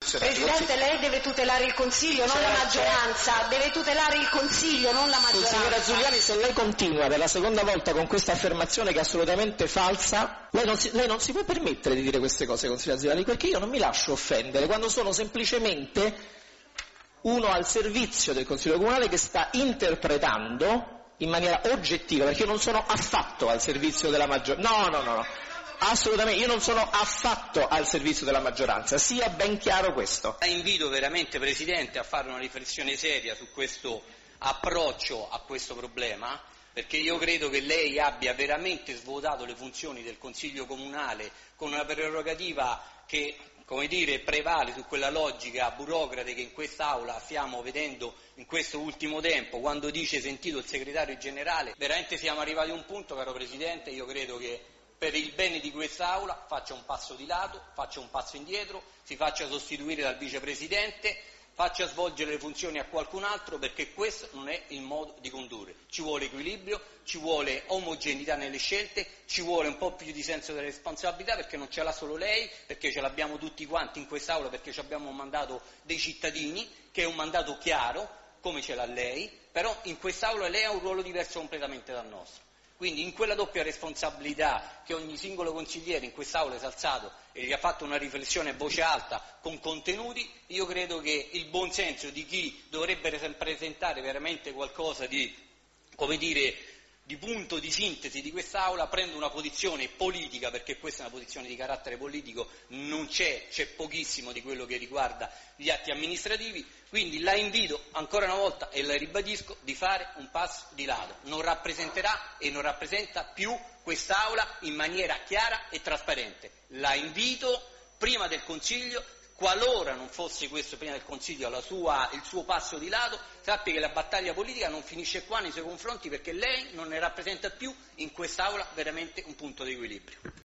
funzionare. Presidente, lei deve tutelare il Consiglio, non la maggioranza, deve tutelare il Consiglio, non la maggioranza. Signora Giuliani, se lei continua per la seconda volta con questa affermazione che è assolutamente falsa, lei non si può permettere di dire queste cose, consigliera Giuliani, perché io non mi lascio offendere quando sono semplicemente uno al servizio del Consiglio Comunale che sta interpretando in maniera oggettiva, perché io non sono affatto al servizio della maggioranza. No, assolutamente, io non sono affatto al servizio della maggioranza, sia ben chiaro questo. La invito veramente, Presidente, a fare una riflessione seria su questo approccio a questo problema, perché io credo che lei abbia veramente svuotato le funzioni del Consiglio Comunale con una prerogativa che, come dire, prevale su quella logica burocrate che in quest'Aula stiamo vedendo in questo ultimo tempo, quando dice sentito il segretario generale. Veramente siamo arrivati a un punto, caro Presidente, io credo che per il bene di quest'Aula faccia un passo di lato, faccia un passo indietro, si faccia sostituire dal Vicepresidente, faccia svolgere le funzioni a qualcun altro, perché questo non è il modo di condurre. Ci vuole equilibrio, ci vuole omogeneità nelle scelte, ci vuole un po' più di senso della responsabilità, perché non ce l'ha solo lei, perché ce l'abbiamo tutti quanti in quest'Aula, perché ci abbiamo un mandato dei cittadini, che è un mandato chiaro, come ce l'ha lei, però in quest'Aula lei ha un ruolo diverso completamente dal nostro. Quindi in quella doppia responsabilità che ogni singolo consigliere in quest'Aula si è alzato e gli ha fatto una riflessione a voce alta con contenuti, io credo che il buon senso di chi dovrebbe presentare veramente qualcosa di, come dire, di punto di sintesi di quest'Aula prende una posizione politica, perché questa è una posizione di carattere politico, non c'è pochissimo di quello che riguarda gli atti amministrativi, quindi la invito ancora una volta e la ribadisco di fare un passo di lato, non rappresenterà e non rappresenta più quest'Aula in maniera chiara e trasparente. La invito prima del Consiglio, qualora non fosse questo prima del Consiglio il suo passo di lato, sappi che la battaglia politica non finisce qua nei suoi confronti, perché lei non ne rappresenta più in quest'Aula veramente un punto di equilibrio.